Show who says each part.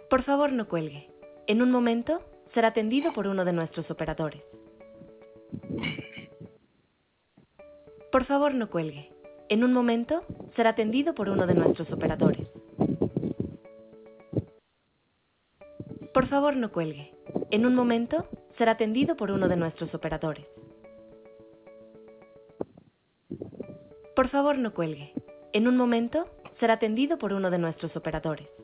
Speaker 1: Por favor, no cuelgue. En un momento, será atendido por uno de nuestros operadores. Por favor, no cuelgue. En un momento, será atendido por uno de nuestros operadores. Por favor, no cuelgue. En un momento, será atendido por uno de nuestros operadores. Por favor, no cuelgue. En un momento, será atendido por uno de nuestros operadores.